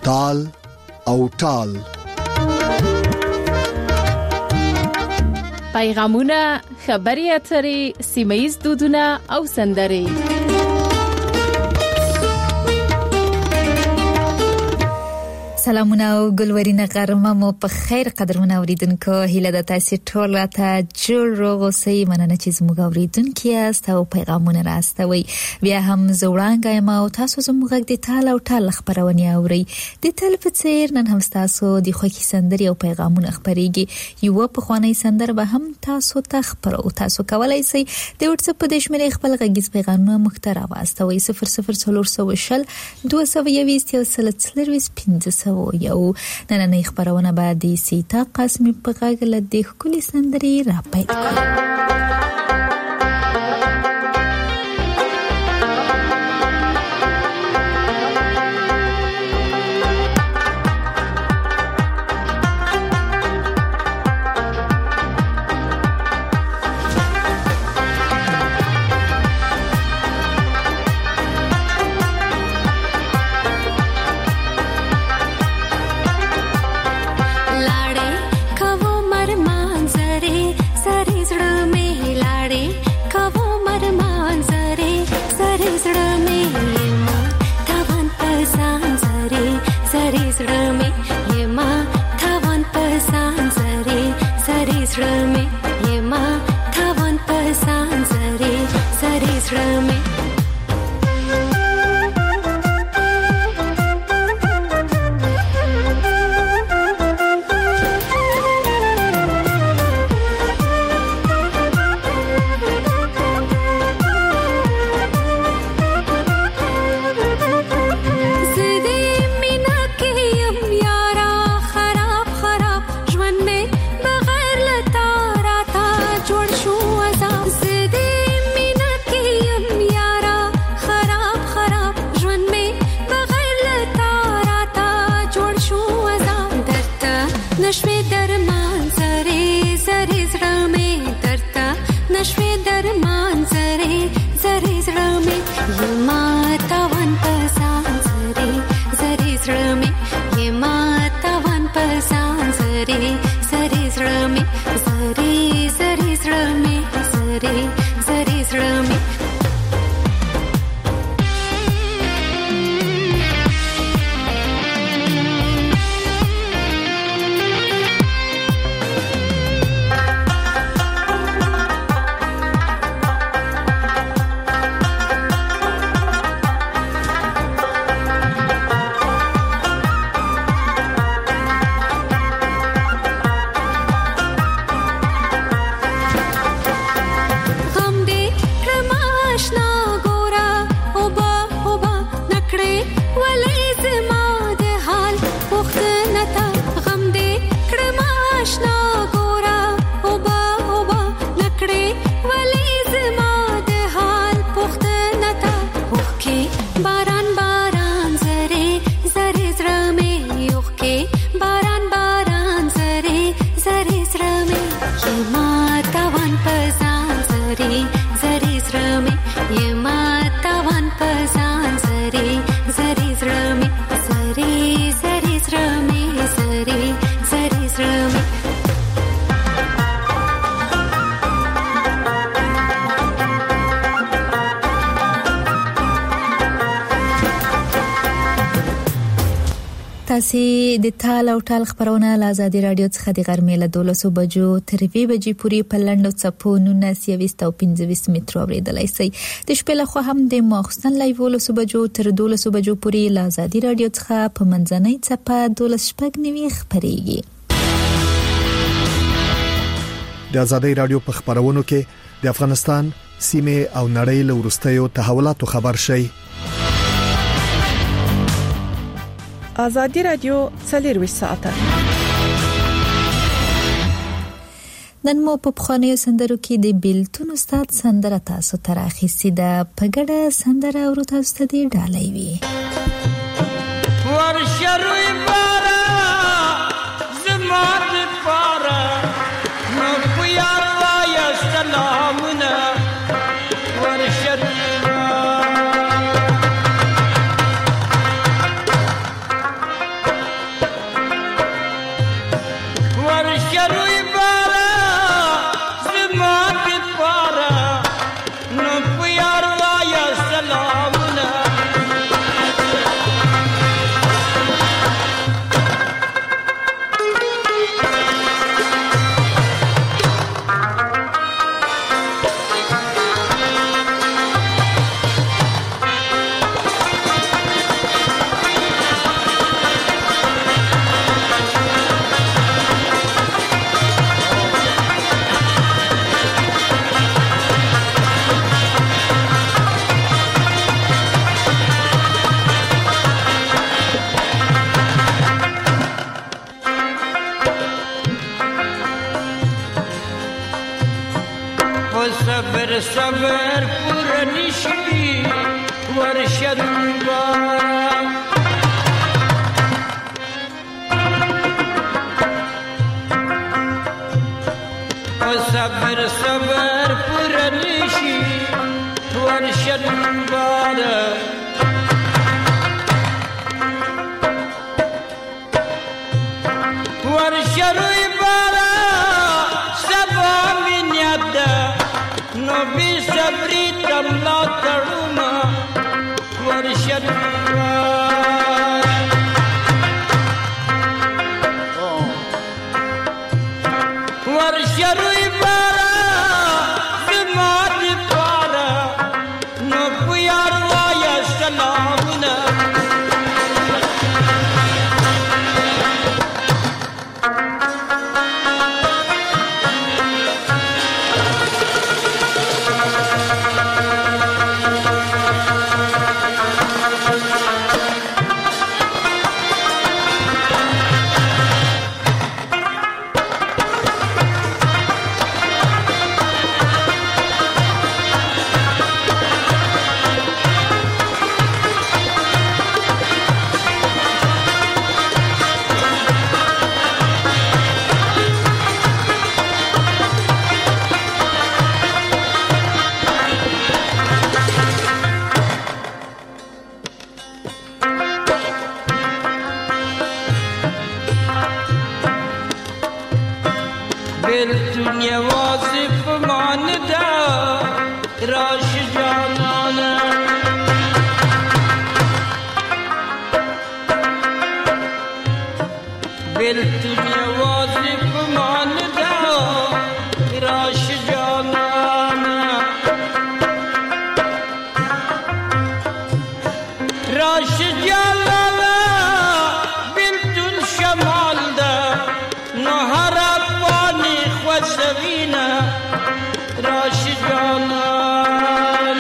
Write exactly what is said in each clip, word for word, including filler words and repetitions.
تال او ټال. پیغامونه، خبري اترې، سیمه‌ییز دودونه او سندرې. سلامونه او ګلورینه غرمه مو په خیر قدرمن اوریدونکو. هیله د تاسو ټول راته جوړ روغ اوسئ. مننه چې زموږ اوریدونکو یاست او پیغامونه راستوي. بیا هم زوړانګه ما او تاسو زموږ د تال او ټال خبرونه اوري. د تل په څیر نن هم تاسو د خوښي سندري او پیغامونه خبريږي. یو په خواني سندر به هم تاسو ته خبرو. تاسو کولای شئ د واتس اپ د شمیرې خپل غږیز پیغامونه مختار واستوي صفر صفر صفر صفر شل دوه سوه یویشت یو سل څلوېښت پنځه یو. نننۍ خبرونه بعد د سیتا قاسمی په غږ له د ښکلي سندرې را پیل کړو. تاسو د تال او ټال خبرونه له آزادي رادیو څخه د غرمې له دولسو بجو تر وی بجې پورې په لنډو څپو نولس یویشت او پنځه مترو اوریدلای شئ. د شپې له خوا هم د ماخستن لایو ولسو بجو تر دولسو بجو پورې له آزادي رادیو څخه په منځنۍ څپه دولس شپږ نیوي خبريږي. د آزادي رادیو په خبرونو کې د افغانستان سیمه او نړۍ له ورستیو تحولاتو خبر شئ. آزادی رادیو څلور ساعته نن مو په خانه سندرو کې د بیلتون استاد سندره تاسو ته راخیستې ده. په ګډه سندره ورو تاسو ته دی ډالۍ وي. ورشروي بارا زمات پارا نو پیا یا سلامنا ورشروي شروبارا و صبر صبر پرنشی ور شروبارا ور شروبارا سبا من یادا نو بی صبری تملا تڑوما ور شروبارا ور شروبارا زماد پارا نو پیار وایا سلامنا دنیا واصف ماندا راش جانانا بل دنیا واصف ماندا راش جانانا راش جانانا بل دن شمال دا نهر سوینا راش جانان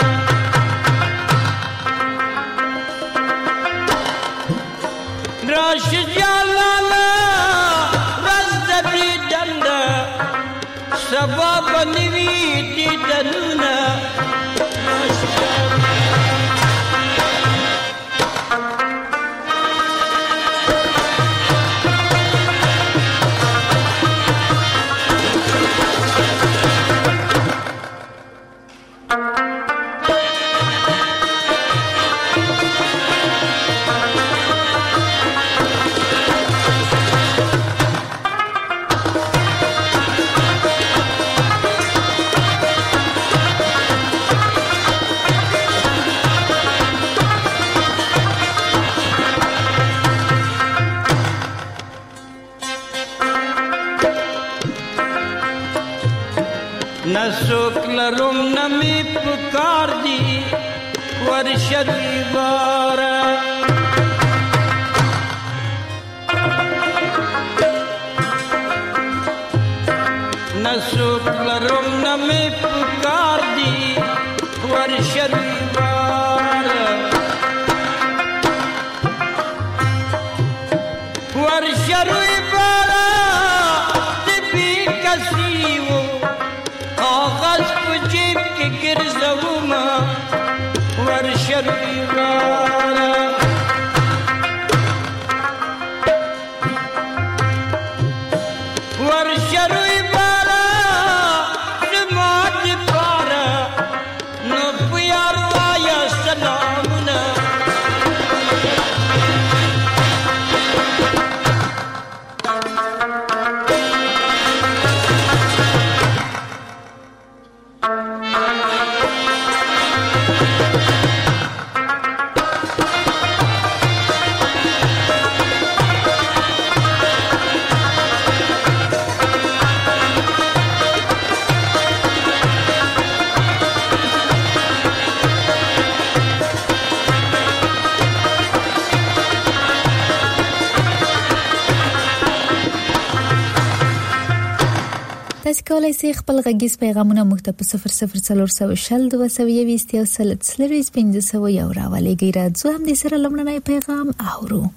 راش جانان رزد دی دندا سباب نوی دی دنونا راش جانان نسوک لرم نمی پکار دی ور شروبارا نسوک لرم نمی پکار دی ور شروبارا ور شروبارا تبی کسیو آغاز پجیب کے گرزوما ور شروبارا ور شروبارا زماد پارا نو پیار وایا سلامنا تاسو کولای شئ خپل غږیز پیغامونه موږ ته په صفر صفر څلور سوه شل دوه سوه یوویشت سل څلوېښت پنځه سوه یو راولېږئ. راځو هم دې سره لومړنی پیغام اورو.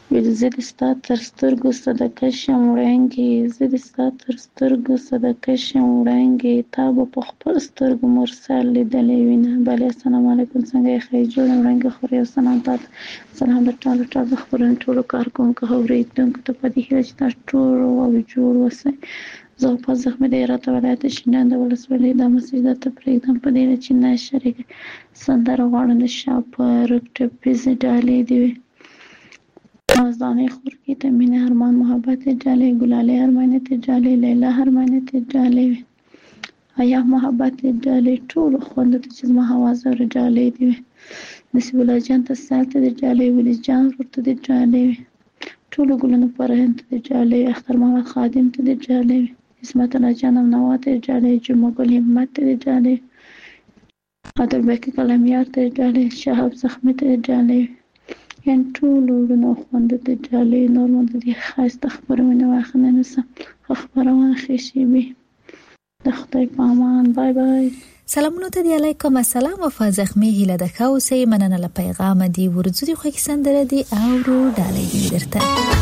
ویل زه د ستا تر سترګو صدقه شم وړانګې، زه د ستا تر سترګو صدقه شم وړانګې، تا به په خپل سترګو مرسل لیدلې وینه. بله السلام علیکم، څنګه یې ښه جوړ وړانګې خورې او سلام تاته. سلام د ټولو ټولو د خبرونو ټولو کارکوونکو اورېدونکو ته په دې هیله چې تاسو ټول او جوړ اوسئ. زه په زخمي د هرات ولایت شینډنډ د ولسوالۍ دا مسیج درته پرېږدم په دې چې نه شریک سندره غواړم د شاپرک ټپیزې ډالۍ دي وي مزدانه خورکی ته مینه ارمان محبت ډالۍ، ګلاله ارمانیت ډالۍ، لیلا ارمانیت ډالۍ وي ایا محبت ډالۍ ټول خوند ته چې ما حوازه ډالۍ دي وي نصیب الله جان ته سالته ډالۍ ولی جان ورته ډالۍ وي ټول ګلونو پر هند ته ډالۍ، اختر محمد خادم ته ډالۍ وي، اسمت الله جانم نواته ډالۍ، جمعه ګل همت ته ډالۍ، عادل بکی کلمیار ته ډالۍ، شهاب زخمی ته ډالۍ یان ټول ورونو خوند ته ډالۍ. نور مونږ دې خاصه خبرونه واخنه نسم خبرونه خشي به د خدای په امان. بای بای. سلامونه ته دی علیکم السلام وفا زخمی هیله د کاوسې مننه له پیغام دی ورځو دی خو کې سندره دی او رو ډالۍ دی درته.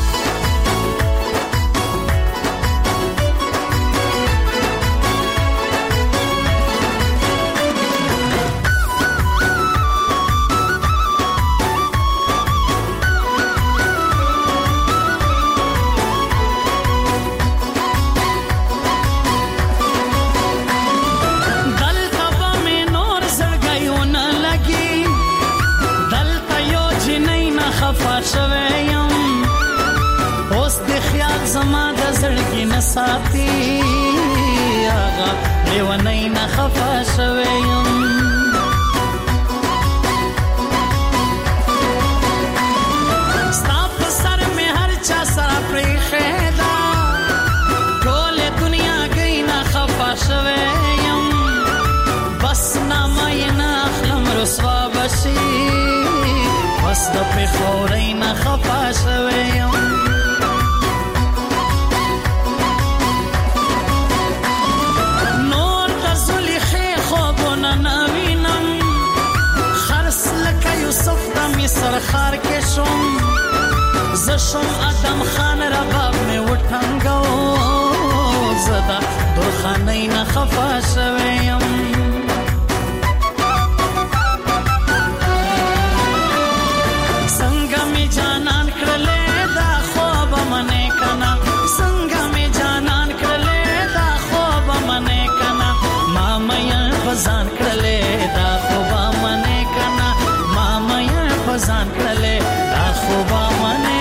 ساتي آغا لیونی نه خفا شویم ستا په سر مې هر چا سره پریښې ده ټولې دنیا گئی نه خفا شویم بس نامه یې نه اخلم رسوا بشي بس د پېښورۍ نه خفا شویم سرخار کې شوم زشم ادم خان رباب می وټنګو زدا درخانې نه خفا شویم څنګه می جانان کړلې دا خوب منې کنا څنګه می جانان کړلې دا خوب منې کنا ما مې فزان کړلې دا خوب منې کنا ما مې فزان کړلې دا خوب منې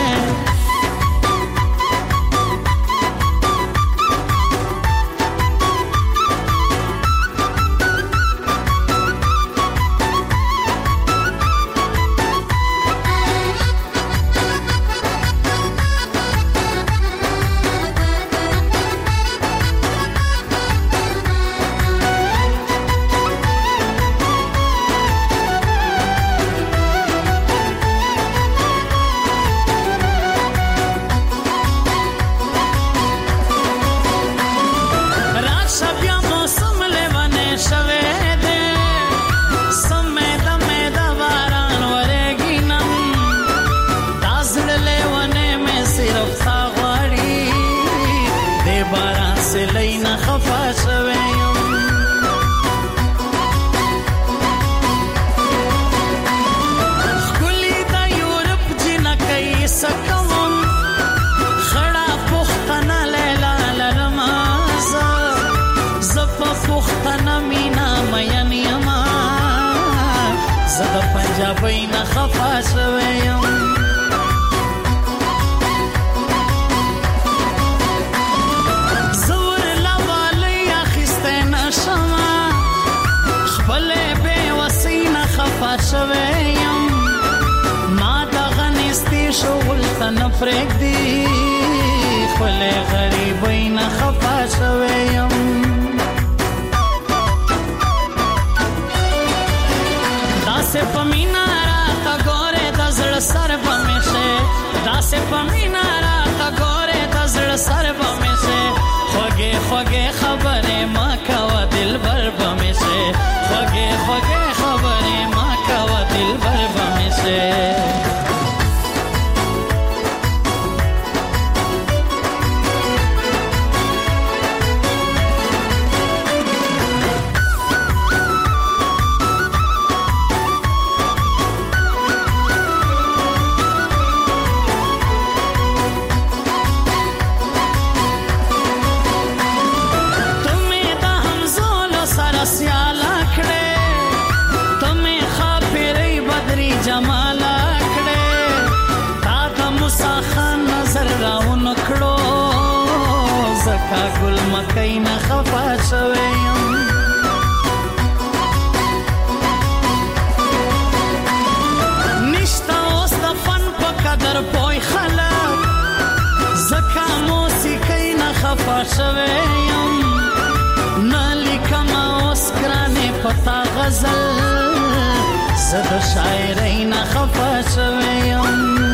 بينا خفا شويم زور لوالي اخستنا شما خبل بي وسينا خفا شويم ما دغنستي شغل تنفرق دي خبل غريبين خفا شويم داسه پمینا راتا ګوره د زړه سر بمشه داسه پمینا راتا ګوره د زړه سر بمشه خوږه خوږه خبره ما کاوه دلبر بمشه خوږه خوږه خبره ما کاوه دلبر بمشه خفا شویم نلیکم اوس ګرانې پتا غزل زه د شاعرۍ نه خفا شویم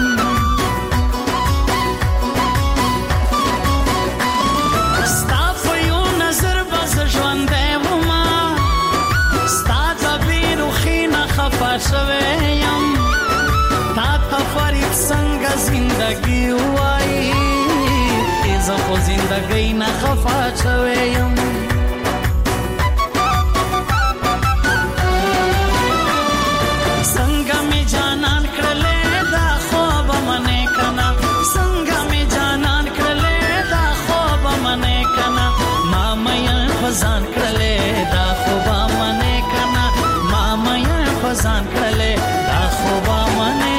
ستا په یو نظر به زه ژوندی ومه ستا د بېروخي نه خفا شویم تا ته فرید څنګه زندګي وایي زه خو زندګۍ نه خفا شویم څنګه مې جانان کړلې دا خوب منې کنه څنګه مې جانان کړلې دا خوب منې کنه ما مې فزان کړلې دا خوب منې کنه ما مې فزان کړلې دا خوب منې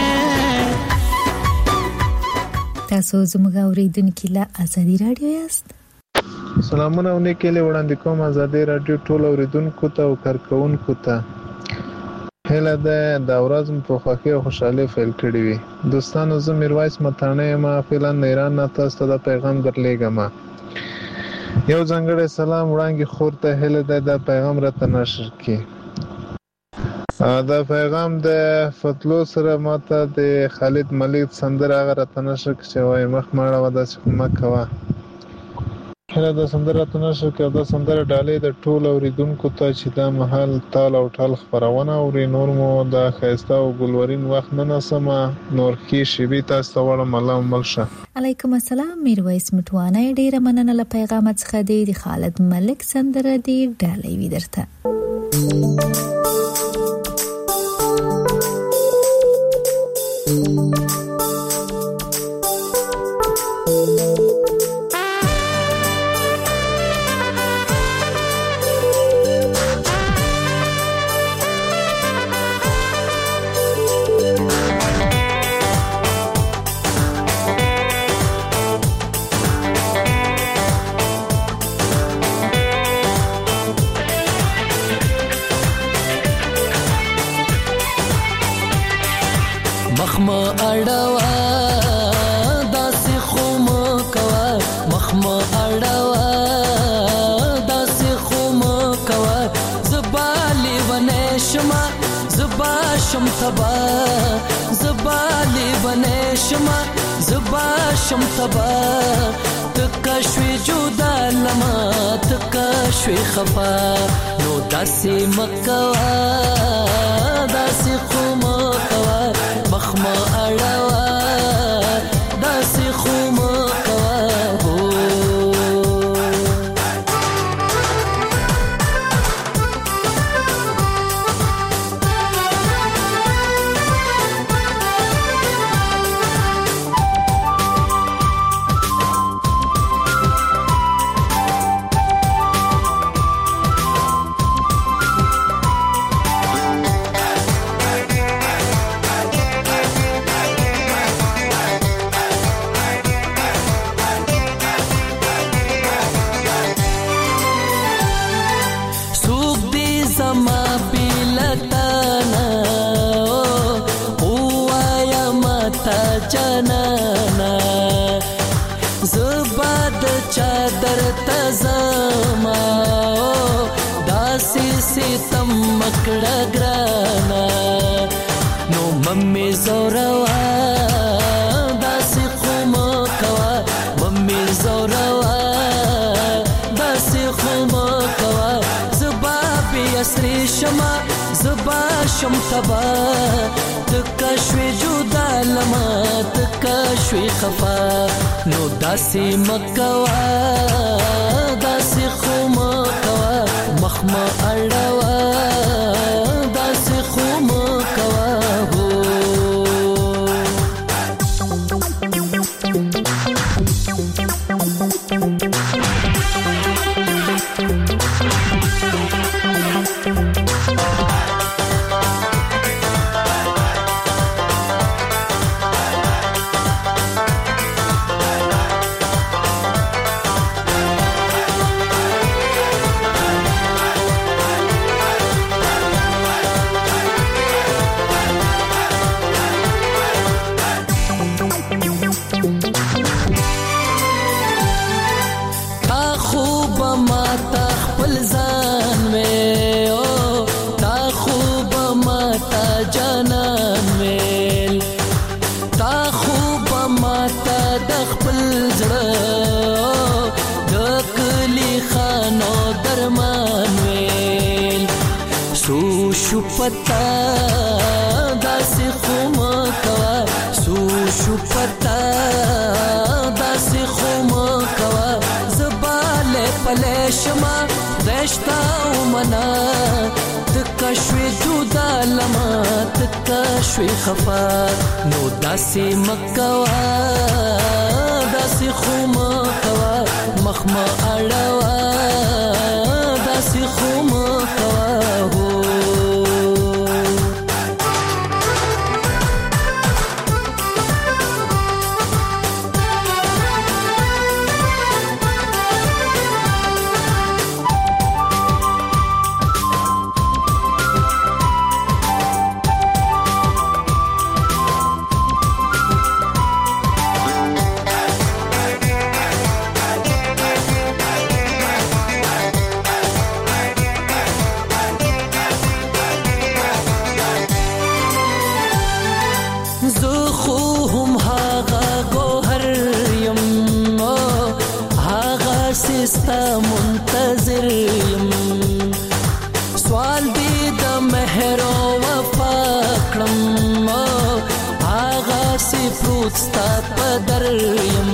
تاسو زموږ اوریدونکو له ازادي رادیو یاست. سلامونه او نیکله وړاندې کوم ازادي رادیو ټول اوریدونکو ته او کارکونکو ته. هله ده د ورځ په خوښي او خوشحالي فعال کړی وي. دوستانو زه میرویس متانه ما فعلا ایران نه تاسو ته پیغام درلېږم. یو ځانګړی سلام وړاندې خور ته هله ده د پیغام را تنشر کی. دا پیغام د فتلو سره ماته د خالد ملک سندره هغه را تنشر کی وای مخ ماړه ودا چې مکوا هله د سندره تنشر کې دا سندره ډالې د ټول اوریدونکو ته چې دا محل تال او ټال خبرونه او نور مو د خيستا او ګلورین وخت نه نسمه نور کې شبي تاسو ته وړم الله ملشه. علیکم السلام میرویس مټوانه ډیره مننه له پیغام څخه دی د خالد ملک سندره دی ډالې وی درته. مخما اړوا داسې خوم کوا مخما اړوا داسې خوم کوا زبالي ونشما زبا شم تبا زبالي ونشما زبا شم تبا تکشوي جدا لما تکشوي خفا نو داسې مکوا داسې خوم کوا مخما اړوا داسې خوم کوا هو جنانا زباد چادر تزما داسي ستم مکړه ګرانا نو ممي زوروا داسي خوم کوا ممي زوروا داسي خوم کوا زبا بي اسري شما زبا شم تبا تکشوی جدا لما تکشوی خفا نو داسی مکوا داسی خوم کوا مخما اړوا داسی خوم کوا هو جانان ویل تا خوب ماتا د خپل زړه د کلی خانو درمان ویل سو شو پتا داسې خو مه کوه سو شو پتا داسې خو مه کوه زه بالی پلی شمه رشتا ومنه تکه شوې جدا لمه تکه شوې خفه نو داسې مه کوه داسې خو مه کوه مخ مه اړوه داسې خو مه کوه هو ستا منتظر یم سوال دی د مهر او وفا کړم هغه سی پروت ستا په در یم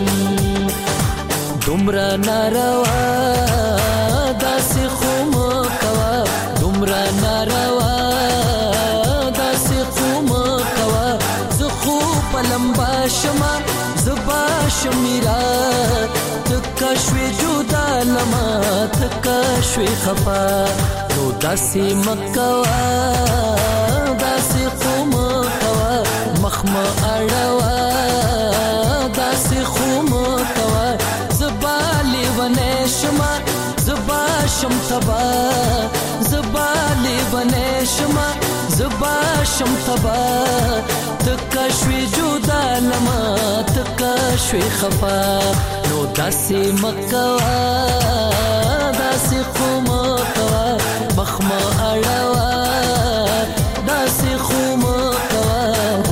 دومره ناروا داسې خو مه کوه دومره ناروا داسې خو مه کوه زه خو په لمبا شمه زه به شمیرا تکه شوې جدا لمه تکه شوې خفه نو داسې مه کوه داسې خو مه کوه مخ مه اړوه داسې خو مه کوه زه به لیونی شمه زه به شم تبه زه به لیونی شمه زه به شم تبه تکه شوې جدا لمه تکه شوې خفه نو داسې مه کوه داسې خو مه کوه مخ مه اړوه داسې خو مه کوه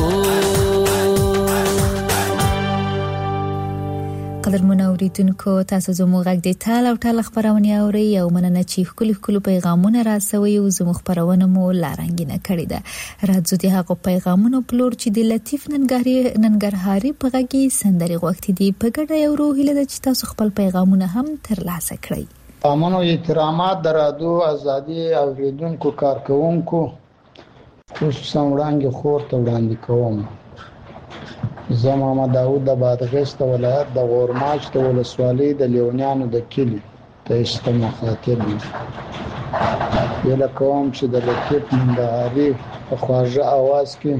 قدرمنو اوریدونکو تاسو زموږ غږ د ټال او ټال خبرونه اوري او مننه چې خپل خپل پیغامونه راسوي او زموږ خبرونه مو لارنګینه کړې ده راځو د هغه پیغامونو پلور چې د لطیف ننګرهاري ننګرهاري په غږی سندري وخت دی په ګډه یو روحیله د چې تاسو خپل پیغامونه هم ترلاسه کړئ امنو احترامات درادو ازادي اوریدونکو کارکونکو خصوصا وړاندې خور ته وړاندې کوم زه محمد داود د بادغیس ولایت د غورماچ د ولسوالۍ د لیونیانو د کلی ته استم مخاطب یم ویل کوم چې د لطیف ننګرهاري په خواږه اواز کې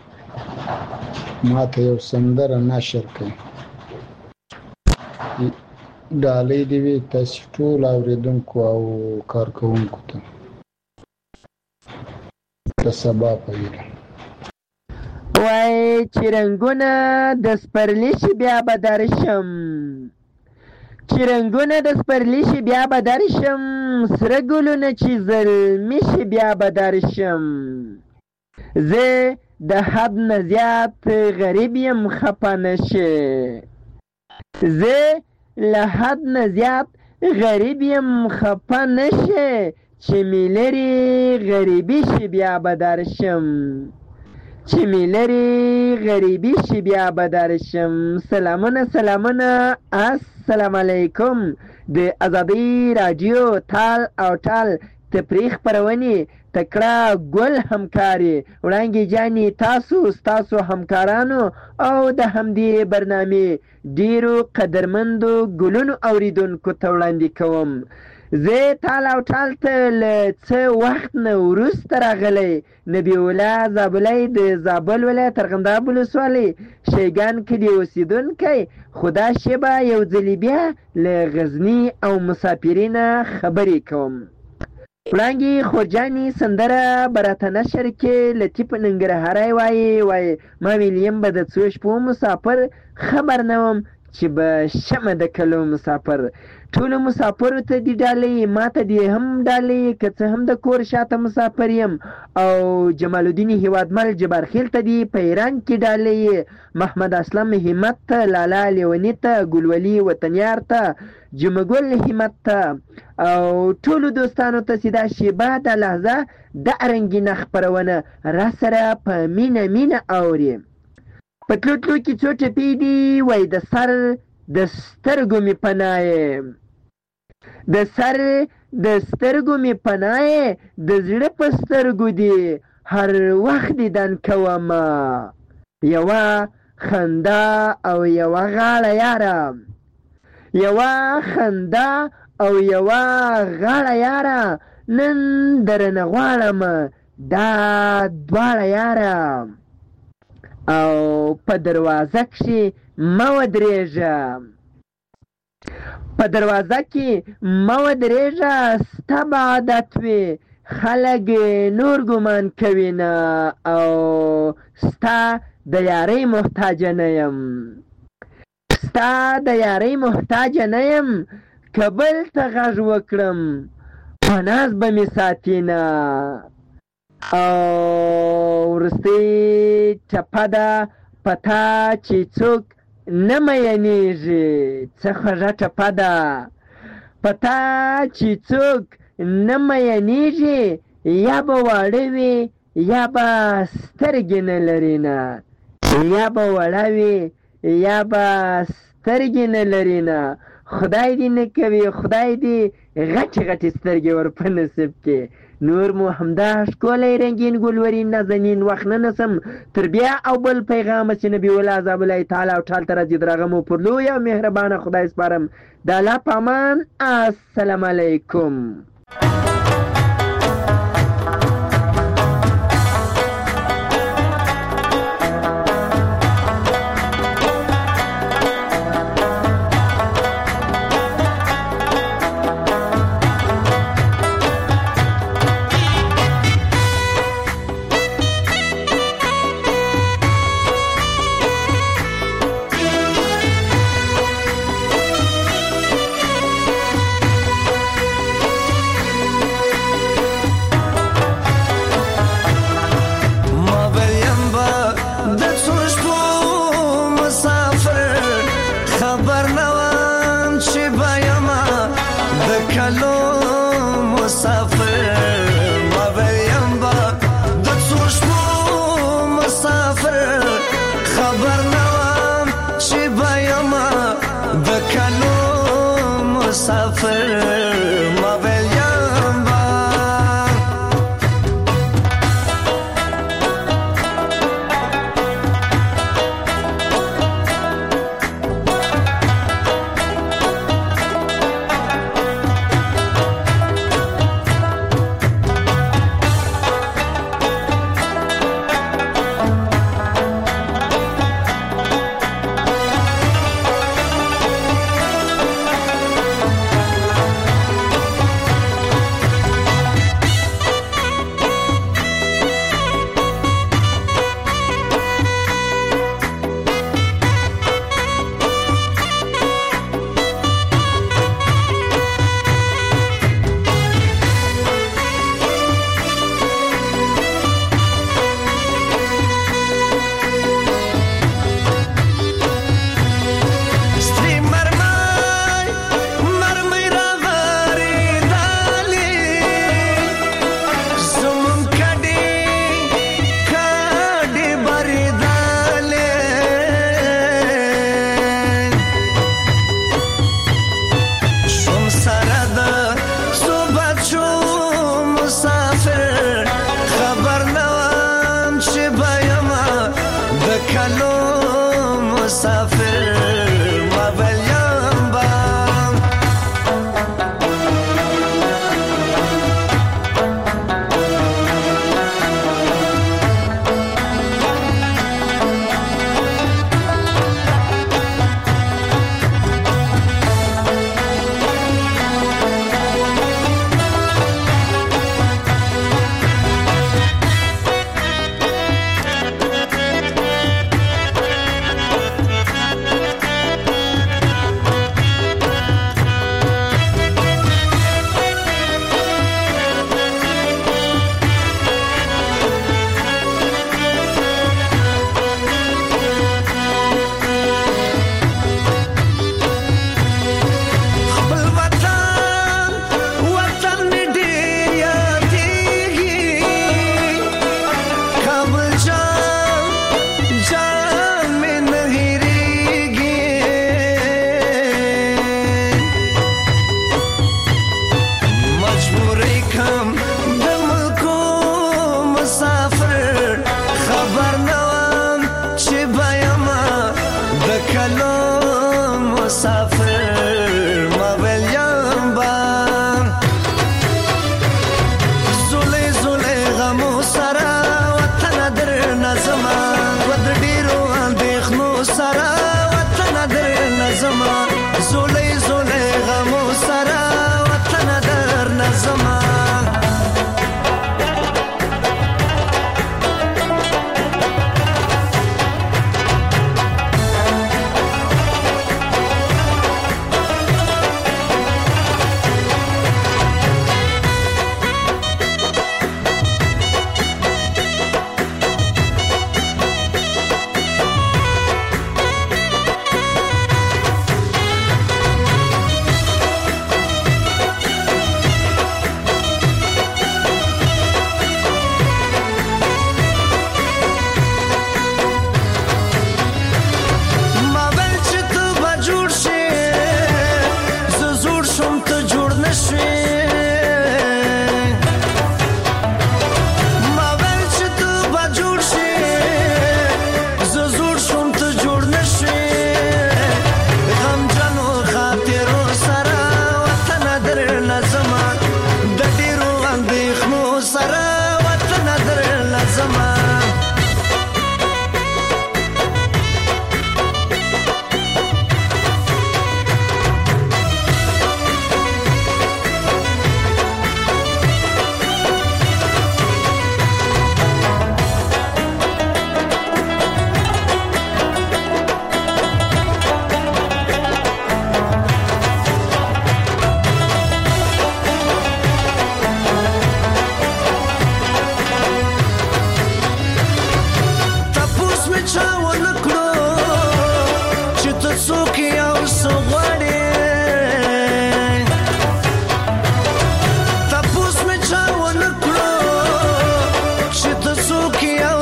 ماته یو سندره نشر کړي ډالۍ دی وی تاسو ټول اوریدونکو او کارکونکو ته د سبا په ویل وای چرنګونه د سپرلی شي بیا به درشم چرنګونه د سپرلی شي بیا به درشم سره ګلونه چې زلمی شي بیا به درشم زه د حد نه زیات غریب یم خفه نشي زه له حد نه زیات غریب یم خفه نشي چې می لري غریبي شي بیا به درشم چې می لري غریبي شي بیا به درشم سلامونه سلامونه السلام علیکم د ازادي رادیو ټال او ټال تفریح پرونی تکړه ګل همکاري وړانګي جاني تاسو تاسو همکارانو او د همدې برنامه ډیرو قدرمندو ګلونو اوریدونکو ته وړاندې کوم زه ټال او ټال ته له څه وخت نه وروسته راغلی نبی الله زابلۍ د زابل ولایت ارغنداب ولسوالۍ شیګان کې دی اوسېدونکی خدا شیبه یو ځلې بیا له غزني او مسافرینه خبرې کوم وړانګي خورجاني سندره براته نشر کې لطیف ننګرهاري وایي وایي ما ویلیم به د څو شپو مسافر خبر نه وم چې به شمه د کلو مسافر. ټولو مسافرو ته دې ډالۍ، ما ته دې هم ډالۍ، که څه هم د کور شاته مسافر یم. او جمال الدین هیوادمل جبارخیل ته دې په ایران کې ډالۍ، محمد اسلم همت ته، لالا لیونی ته، ګلولي وطنیار ته، جمګل همت ته او ټولو دوستانو ته چې دا شیبه د لحظه د رنګینه خپرونه را سره په مینه مینه اوري. په تلو تلو کې څو ټپې دي، وای د سر د سترګو مې پناه یې، د سر د سترګو مې پناه یې، د زړه په سترګو دي هر وخت دیدن کومه، یوه خندا او یوه غاړه یاره، یوه خندا او یوه غاړه یاره، نن درنه غواړم دا دواړه یاره. او په دروازه کښې مه ودرېږه، په دروازه کې مه ودرېږه، ستا به عادت وي خلک نور ګمان کوي نه، او ستا د یارۍ محتاجه نه یم، ستا د یارۍ محتاجه نه یم، که بل ته غږ وکړم په ناز به مې ساتي نه. او وروستۍ ټپه ده په تا چې څوک نه میینېږي، څه خوږه ټپه ده په تا چې څوک نه میینېږي، یا به واړه وي یا به سترګې نه لري نه، یا به وړه وي یا به سترګې نه لري نه. خدای دې نه کوي، خدای دې غټې غټې سترګې ور په نصیب کې. نور مو همدا ښکلی رنګین ګلورین نازنین وخت نه نسم تر بیا او بل پیغامه چې نبي الله عذاب الله تعالی او ټال ته راځي درغه مو پر لوی او مهربانه خدای سپارم. د الله په امان. السلام علیکم.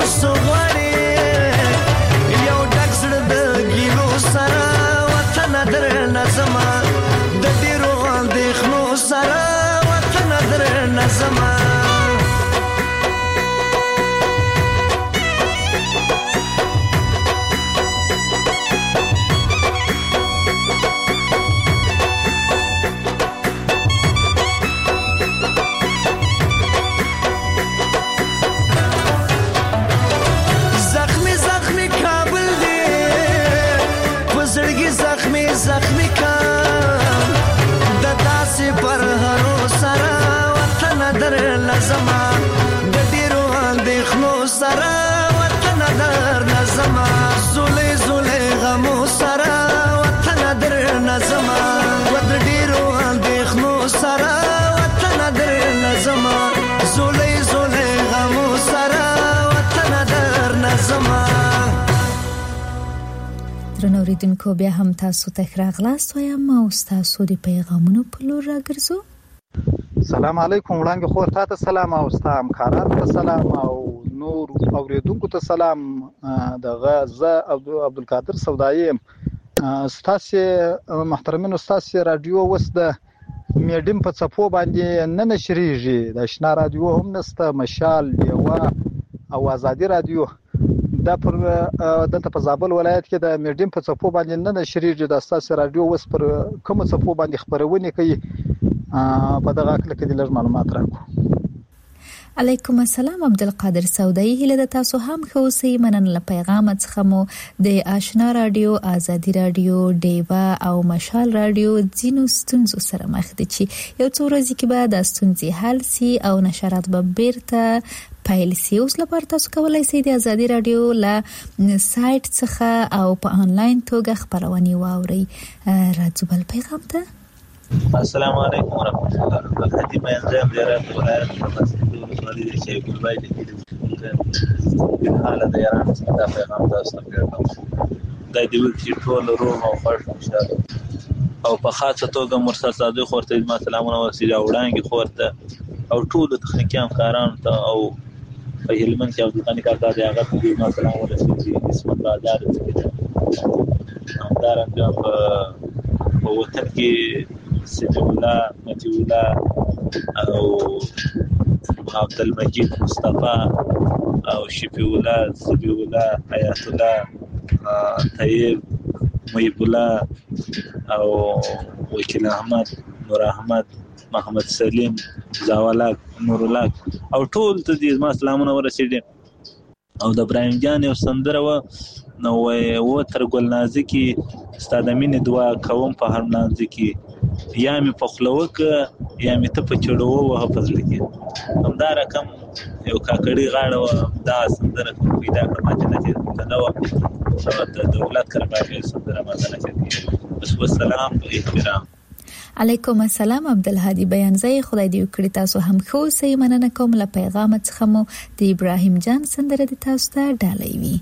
سغړې یو ډک زړه د ګیلو سره وطن در نظما د ډیرو اندېښنو سره وطن در نظما زخمی کام د داسې پر هرو سره وطن در لزما د ډیرو اندېښنو سره وطن در لزما زولې زولې غمو سره وطن در لزما و د ډیرو اندېښنو سره وطن در لزما زولې زولې غمو سره وطن در لزما. درنو اوریدونکو بیا هم تاسو ته راغلاست وایم او تاسو د پیغامونو په لور راګرځو. سلام علیکم وړاندې خور ته سلام او ستا همکارانو ته سلام او نور اوریدونکو ته سلام. دغه زه عبدالقادر سودایي ستاسو محترمینو ستاسو رادیو وس د میډیم په څپو باندې نه نشریږي د آشنا رادیو هم نسته مشال یوا او ازادي رادیو دا پر دلته په زابل ولایت کې د میډیم په څپو باندې نه نشریږي د ستاسو رادیو وس پر کوم څپو باندې خبرونه کوي په دغه اړه کې د لږ معلومات راکو. علیکم السلام عبدالقادر سودایي هله د تاسو هم خوسي منن له پیغام څخه مو د آشنا رادیو ازادي رادیو دیوا او مشال رادیو ځینو ستونزو سره مخ دي چې یو څو ورځې کې بعد د ستونزې حل سي او نشرات به بیرته پیل سي. اوس لپاره تاسو کولای شئ د ازادي رادیو له سایت څخه او په انلاین توګه خبرونه واورئ. راځو بل پیغام ته. السلام علیکم ورحمۃ اللہ وبرکاتہ. میں انجام زیارت ولایت ولادي شي ګلبای دي د حاله د ایران څخه پیغام تاسو ته ورکوم. د دې وخت ټول روم او فرش مشاله او په خاصه توګه مرسل صادق خورته ما سلامونه ورسېږي وړاندې خورته او ټول تخنیکی همکارانو ته او په هلمند کې او د غنی کار د هغه په ما سلام ورسېږي اسم الله دار همدارنګه په وطن کې سید الله متي الله او عبد المجید مصطفی او شفیع الله سبیع الله حیات الله طیب محب الله او وکیل احمد نور احمد محمد سلیم زاولاک نور الله او ټول ته دې ما سلامونه ورسېږي. او د ابراهیم جان یو سندره و نو و تر ګل نازکی ستاد مين دعا کوم په هر نازکی یا می په خلوک یا می ته په چړو و حفظ لکی هم دا رقم یو کاکړی غاړه و دا سندره پیدا کړم چې نه دا و د دولت کرباغي سندره ما نه کوي. بس والسلام احترام. علیکم السلام عبدالهادي بیانزای خدای دې وکړي تاسو هم خو سي مننه کوم له پیغام څخه مو د ابراهیم جان سندره د تاسو ته ډالۍ وي.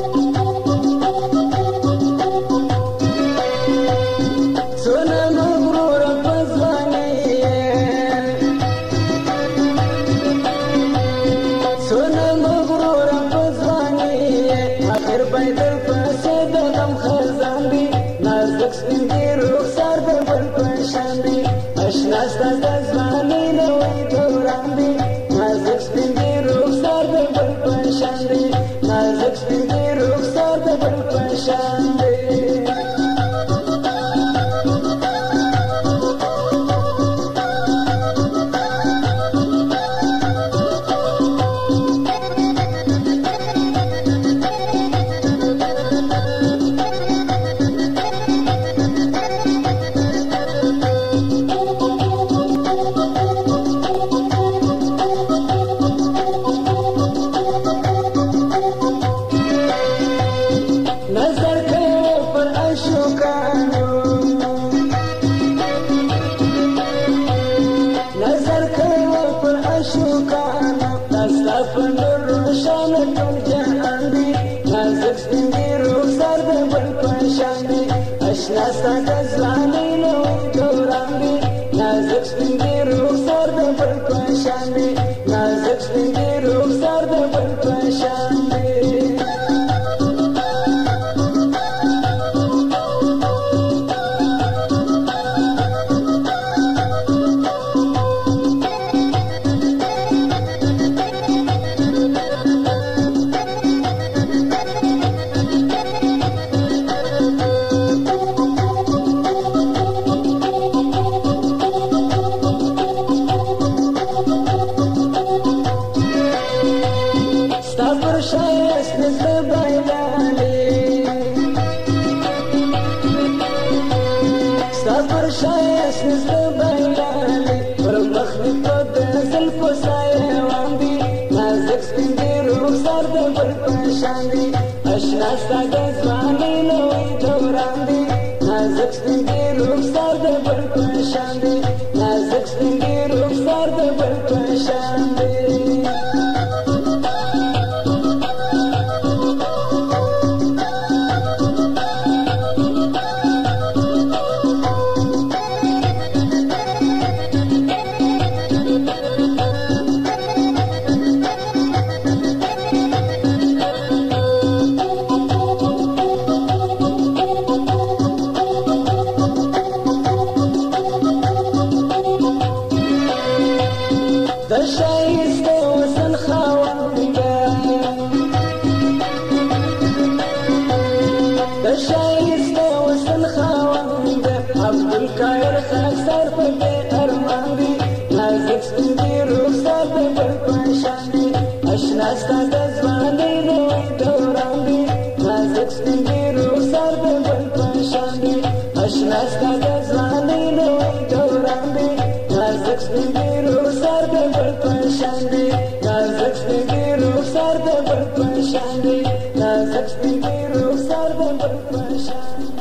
Sona no رخسار د بل پشان دی اشنا ستا د ځوانۍ نوی دوران دی نازک سپین دی رخسار د بل پشان دی نازک سپین دی رخسار د بل پشان دی اشنا د ځوانۍ نوی دوران دی نازک سپین دی رخسار د بل پشان دی نازک سپین دی رخسار د بل پشان دی اشنا ستا د ځوانۍ نوی دوران دی نازک سپین دی رخسار د بل پشان دی نازک سپین دی رخسار د بل پشان دی اشنا د ځوانۍ نوی دوران دی نازک سپین دی رخسار د بل پشان دی اشنا ستا د ځوانۍ نوی دوران دی نازک سپین دی رخسار د بل پشان دی نازک سپین دی رخسار د بل پشان دی نازک سپین دی رخسار د بل پشان دی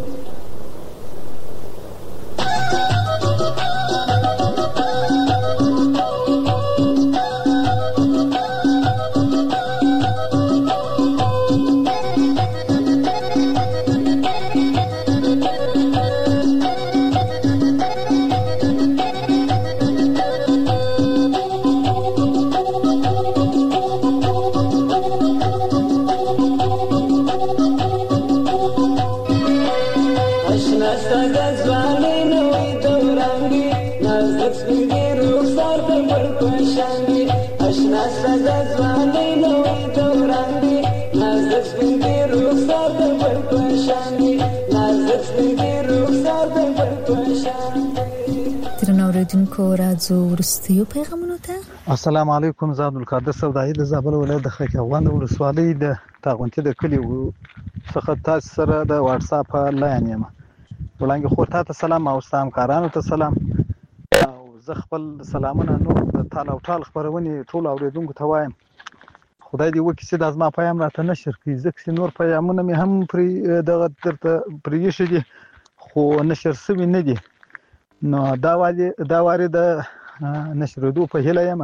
درنوریدونکو راځو ورستیو پیغامونو ته. السلام علیکم، زه عبدالقادر سودایي د زابل ولایت د خاکیوان ولسوالۍ د تاغونتي د کلي څخه تاسو سره د واتس اپ لاین یم. وړاندې خو تاسو سلام او ستاسو همکارانو ته سلام او زه خپل سلامونه نور د تال او ټال خبرونه ټول اوریدونکو ته وایم. خدای دې وکړي چې د ازما پیغام راته نشر کړي، ځکه نور پیغامونه مې هم پرې دغه درته پرېښي دي خو نشر شوي نه دي. نو دا واري دا واري د نشرېدو په هیله یم.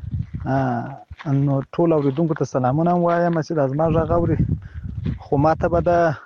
نو ټول اوریدونکو ته سلامونه وایم چې د ازما غږ اوري، خو ماته به د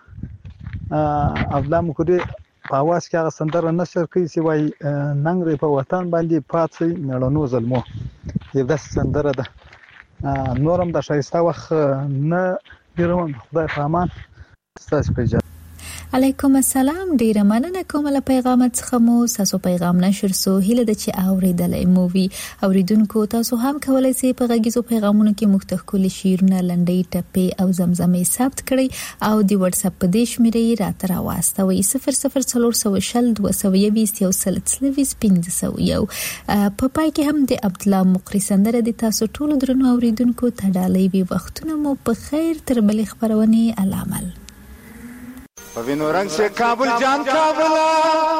افلام کوډي په اواز کې هغه سندره نشر کوي چې وایي ننګ په وطن باندې پاتې نړونو ظلمو. دا سندره ده. نورم د شایسته وخت نه ګرم خدای په امان. ستاسو په اجازه. علیکم السلام. ډیره مننه کوم له پیغام څخه مو تاسو پیغام نشر سو هله د چې اوریدلې مووي اوریدونکو تاسو هم کولای شئ په غږیزو پیغامونو کې مختلف کلی شیرونه لنډۍ ټپې او زمزمې ثبت کړئ او د واتس اپ په دیش مې راته راوستوي صفر صفر څلور سو شل دوه سو یویست یو سل څلويست پنځه سو یو. په پای کې هم د عبد الله مقری سندره د تاسو ټول درنو اوریدونکو ته ډالۍ وي. وختونه مو په خیر تر بلې خبرونه علامل پوینو رنگ سے کابل جان کابلا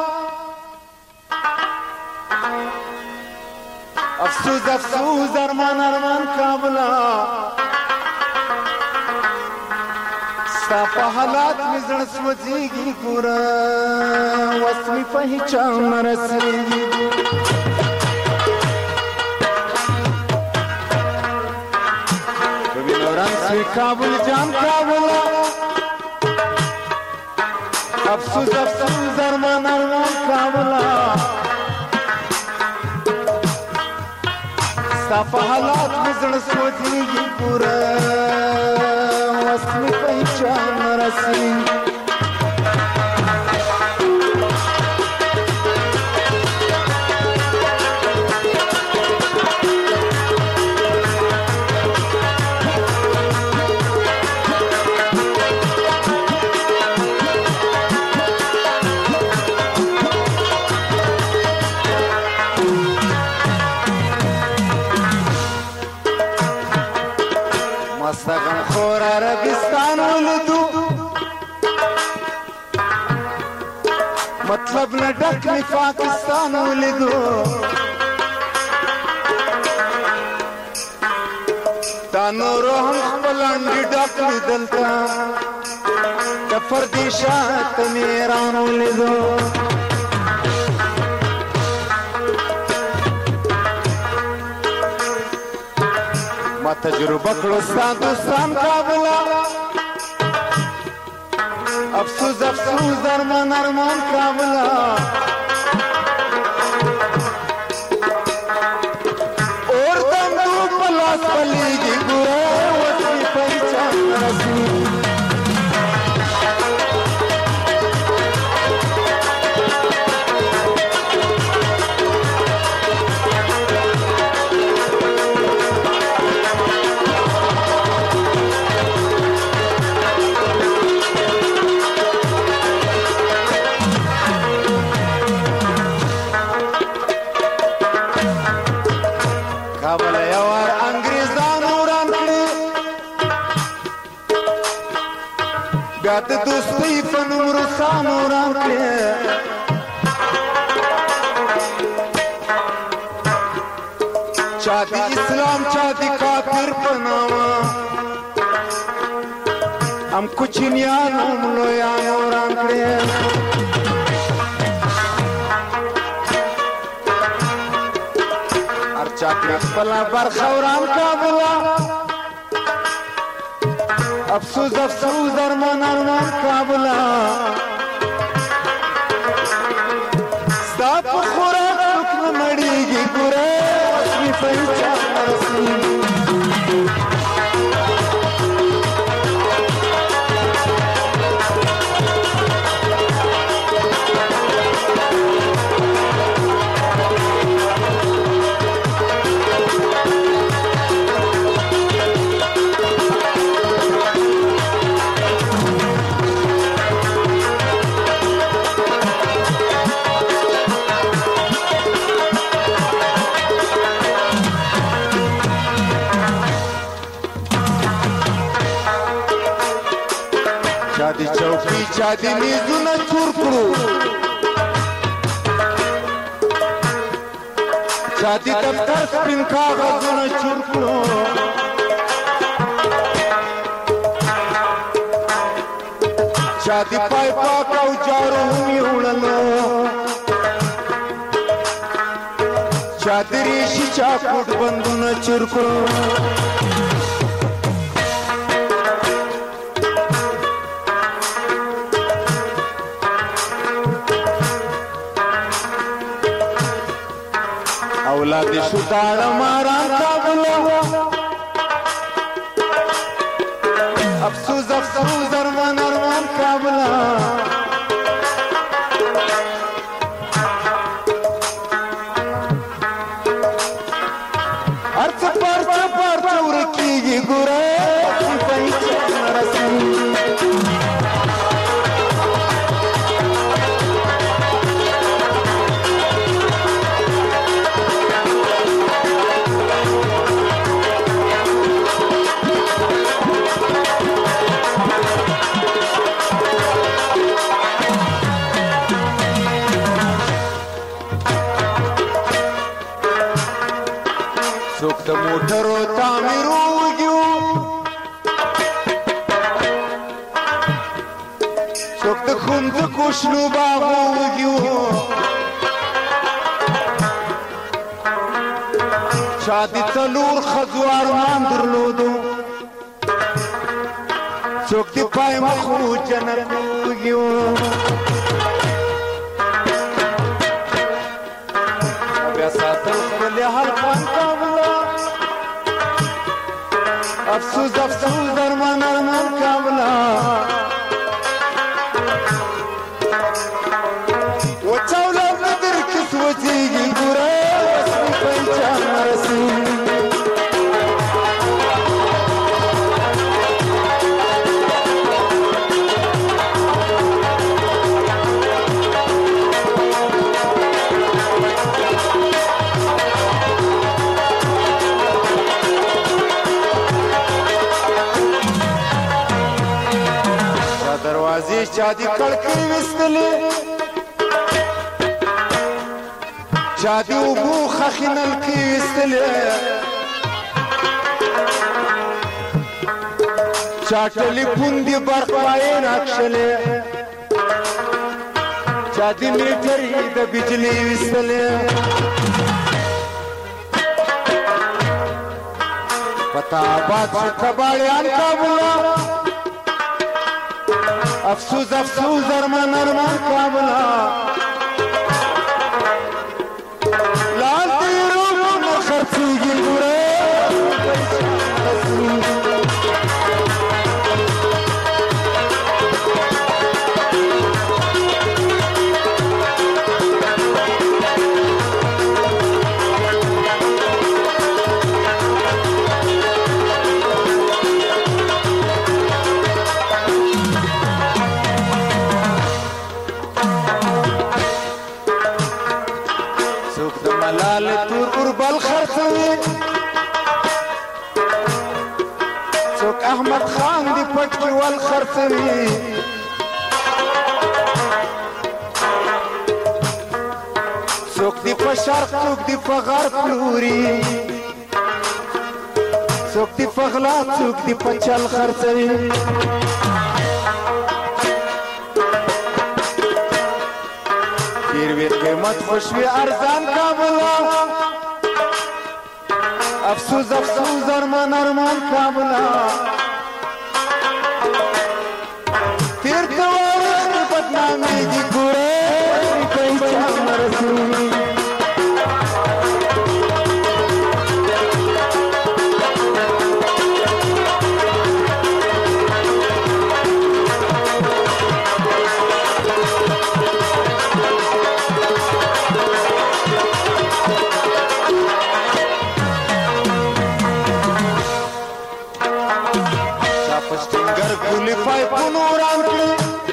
افسوس افسوس ارمان ارمان کابلا صافا حالات میں زن سوزیگی گورا وصمی پہچان رسیگی پوینو رنگ سے کابل جان کابلا افسوس افسوس ارمان ارمان کابلا صافا حالات میں زن سوچیگی پورا وصمی پہچان رسیگی مستغم خور عربستان ولدو مطلب نہ ڈک میں پاکستان ولدو تانورو ہم پلانڈی ڈک دلتا کفر دیشات میران ولدو ما تجربه کړو ستاسو دوستان کابلا افسوس افسوس ارمان ارمان کابلا اور دم دو پلاس پلیږي ګوره وڅې پېچان رسي د دوستۍ په نوم روسانو راکړې چا د اسلام چا د کافر په نامه هم کوچنیانو ملویانو راکړې هر چا کړې خپله برخه وران کابلا افسوس افسوس ارمان ارمان کابلا ستا په خوراک څوک نه مړېږي ګوره وصمې پهچان رسېږي چا دی میزونه چور کړو چا دی دفتر سپین کاغذونه چور کړو چا دی پای پاک او جارو می وړلو چا دی ریشي چا کوټ بندونه چور کړو اولاد شو داړه ماران کابلا افسوس افسوس ارمان ارمان کابلا څوک د موټرو تعمیروږي څوک د ښوونځکو شنو باغوږي چا د څلور ښځو ارمان درلودو څوک د پای مخو جنت وږي بیا ساتل خپل حلقان کابله افسوس افسوس درمان ارمان کابله وچاوله بدر کس وچیږي ګوره وسمي پنچان رسي دروازې چا دي کړکۍ وستلې چا دي اوبو خښې نلکې وستلې چا ټلیفون دي برق پایې راکښلې چا دي میټرې د بجلي وستلې پتا آباد شو کباړیان کابله افسوس افسوس ارمان ارمان کابله لال تیرو نه خرڅیږي ګوره ملال تور اوربل خرڅوي څوک احمد خان دی پټ کې ول خرڅوي څوک دی په شرق څوک دی په غرب پلوري څوک دی په غلا څوک دی په چل خرڅوي ډېر قیمت خوشوي ارزان کابله افسوس افسوس ارمان ارمان کابله تیر تواریخ کې بدنامېږي ګوره پنچان رسي ګولې پایپونو وران کړي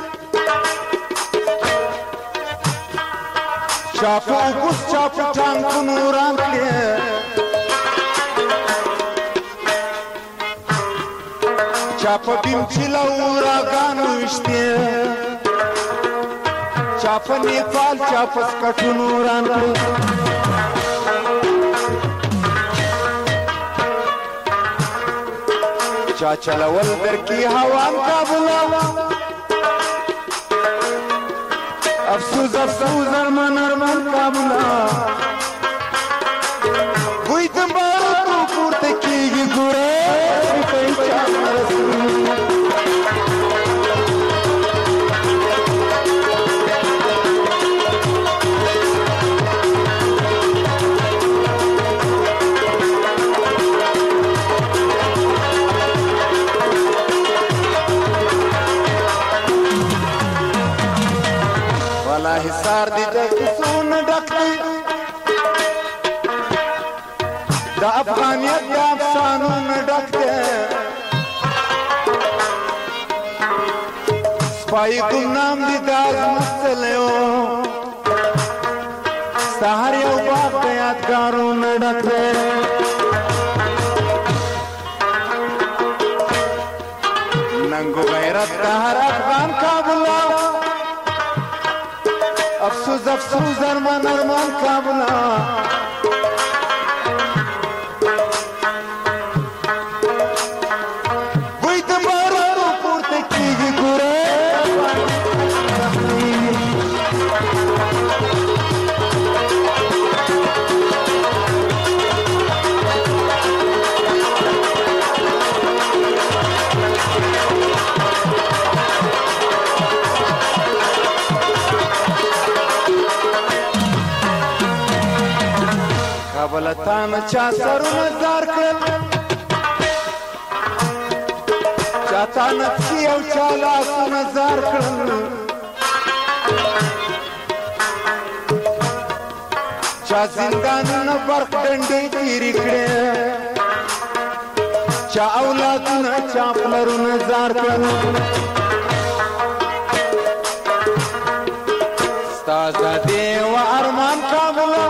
چا په اوبوس چا په ټانکونو وران کړي چا په بیم چیله وراګانو ویشتې چا په نیپال چا په سکټونو وران کړي چا چلول درکی هوان کابله افسوس افسوس ارمان ارمان کابله بوی د بارو پورته کېږي ګوره پنچان رسي حصار دی د کسون ډک دی د افغانیت د افسانون ډک دی سپای ګمنام دی د عظمت تلو سهار یو باغ د یادګارون ډک دی ننګو غیرت د هر افغان کابله افسوس افسوس ارمان ارمان کابله کابلتان چا سرونه زار کړل چاته نفسي او چا لاسونه زار کړل چا زندانونه برق ډنډې تېرې کړې چا اولادونه چا پلرونه زار کړل ستا ازادي و ارمان کابله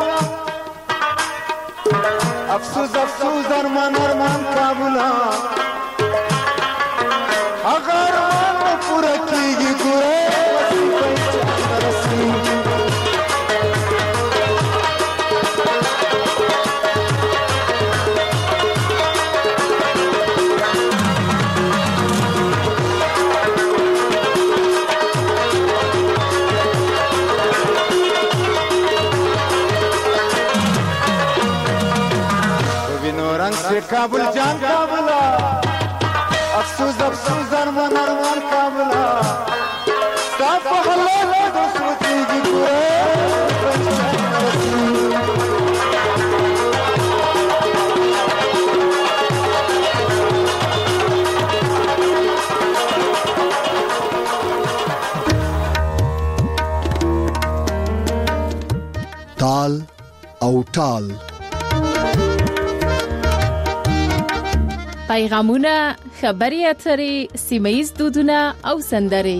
افسوس افسوس ارمان ارمان کابله هغه ارمان مو پوره کېږي ګوره کابل جان کابلا افسوس افسوس ارمان ارمان کابلا ستا په حلاله د سوچېږي ګوره تال او ټال پیغامونه خبري اترې سیمه‌ییز دودونه او سندرې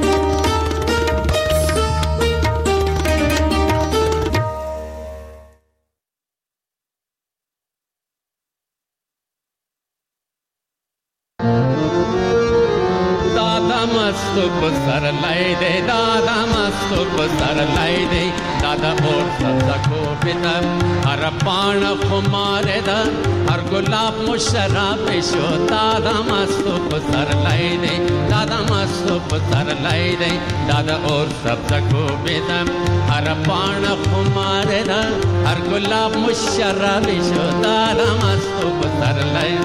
दादा मस्त सर लाई दे दादा मस्त सर लाई दे दादा और सदा को पिता हर पान खुमारे दा हर गुलाब मुशराब शो दादा मस्त सर लाई दे दादा मस्त सर लाई दे दादा और सदा को पिता हर पान खुमारे दा हर गुलाब मुशराब शो दादा मस्त सर लाई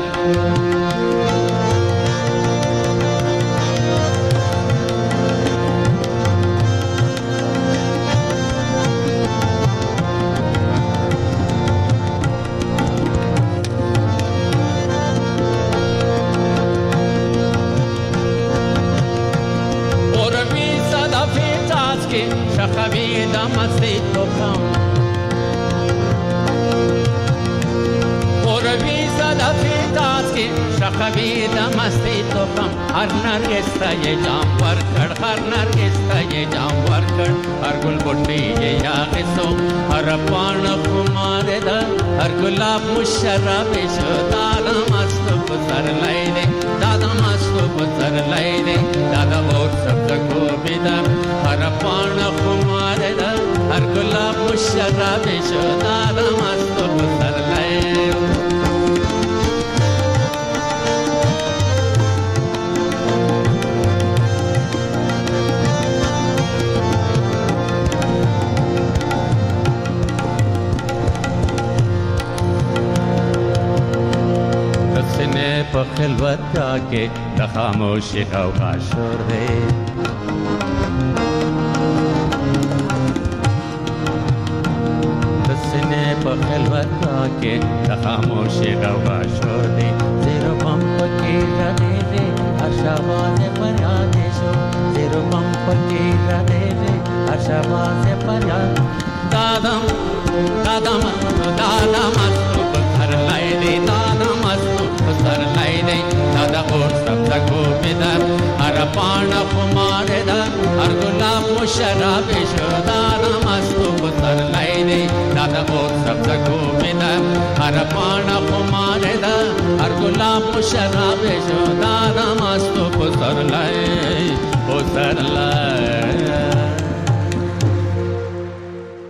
شخبيدا مسجد تخم قربي صدا في تاسكي شخبيدا مسجد تخم هر نرگس تا یہ جام پر کڑ ہر نرگس تا یہ جام پر کڑ ہر گل بٹی یہ یاغسو ہر پان خمارے دا ہر گلاب مشرب شو دادا مست سر لائے دے दादा मस्तो पुत्र लाई दे दादा और सब को बिदा हर पान कुमार दा हर गुलाब मुशर्रफ शो दादा मस्तो पुत्र लाई په خلوت کې د خاموشي او عاشور دی د سینې په خلوت کې د خاموشي او عاشور دی زیرو پم پکې را دی دی اشواز پریاد شو زیرو پم پکې را دی دی اشواز پریاد دادم دادم دادم سر لای دی دادم سر لای دی दादा और सब को बिदा हर पान कुमार दा हर गुलाब मुशर्रफ शो दादा मस्त सर लाई दे दादा और सब को बिदा हर पान कुमार दा हर गुलाब मुशर्रफ शो दादा मस्त सर लाई ओ सर लाई